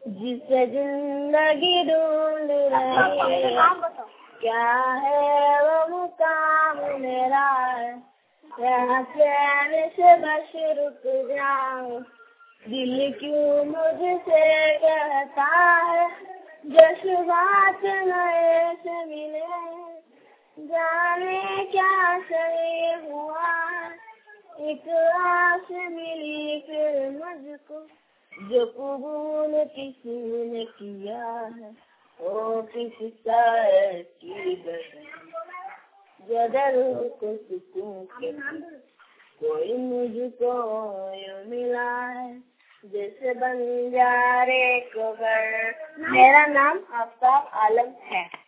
जिसे जिंदगी ढूंढ रही है, क्या है वो मुकाम मेरा, यहाँ चैन से बस रुक जाऊं। दिल क्यों मुझसे कहता है जज्बात नए से मिले, जाने क्या सही हुआ, एक आस मिली फिर मुझको, जो कबूल किसी ने किया है वो किसी शायर की बदल को सुकून के कोई मुझको यूं मिला है जैसे बंजारे को घर। मेरा नाम आफ्ताब आलम है।